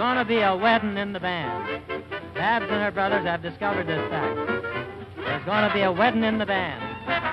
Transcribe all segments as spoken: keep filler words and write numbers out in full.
going to be a wedding in the band. Babs and her brothers have discovered this fact. There's going to be a wedding in the band.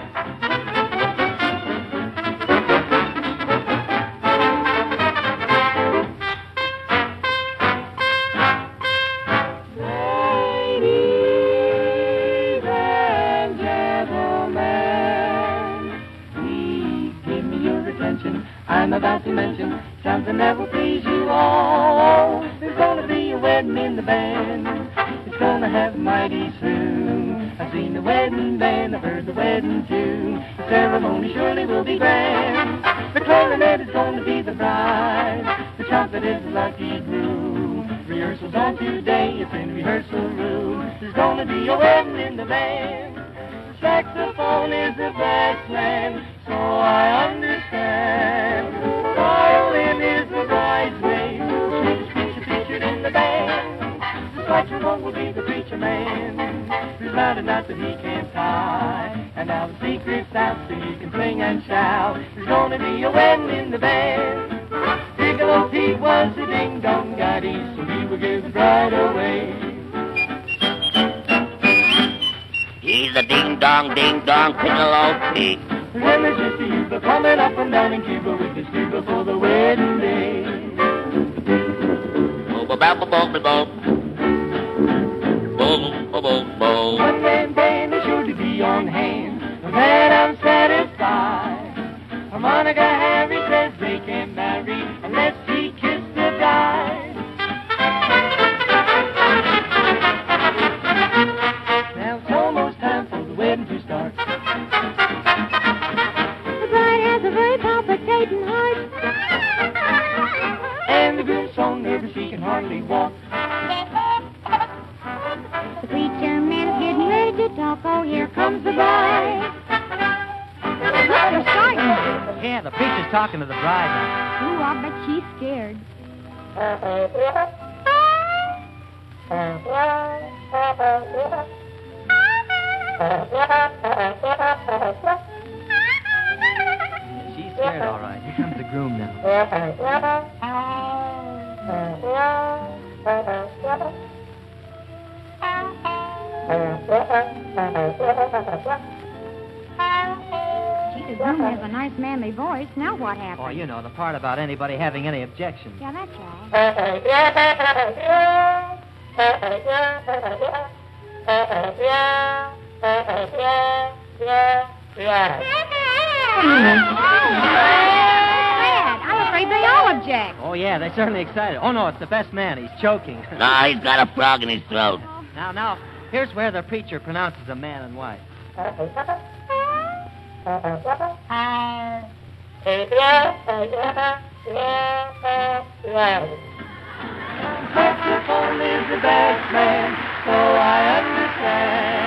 Ladies and gentlemen, please give me your attention. I'm about to mention something that will please you all. There's gonna be a wedding in the band. It's gonna happen mighty soon. I've seen the wedding band, I've heard the wedding tune. The ceremony surely will be grand. The clarinet is gonna be the bride. The trumpet is the lucky groom. Rehearsal's on today, it's in rehearsal room. There's gonna be a wedding in the band. Saxophone is the best man, so I understand. Violin is the bridesmaid, she's featured, featured in the band. The saxophone will be the preacher man, who's loud enough that he can't tie. And now the secret's out so he can sing and shout. There's gonna be a wedding in the band. Piccolo Pete was a ding-dong daddy, so he will give the bride away. He's a ding-dong, ding-dong, Piccolo Pete. And then there's Mister Yuba coming up from down in Cuba with his tuba for the wedding day. Bo-bo-bo-bo-bo-bo. Bo-bo-bo-bo. One man band is sure to be on hand, and then I'm satisfied. Harmonica Harry says they can marry unless he kissed the bride. Now it's almost time for the wedding to start. The bride has a very palpitating heart. And the groom's so nervous he can hardly walk. The preacher man is getting ready to talk. Oh, here comes the bride. They're starting. Yeah, the preacher's talking to the bride now. Ooh, I bet she's scared. She's scared, all right. Here comes the groom now. Gee, the groom has a nice manly voice. Now what happened? Oh, you know, the part about anybody having any objections. Yeah, that's right. I'm afraid they all object. Oh, yeah, they're certainly excited. Oh, no, it's the best man. He's choking. Nah, he's got a frog in his throat. Now, now, here's where the preacher pronounces a man and wife. Saxophone is the best man, so I understand.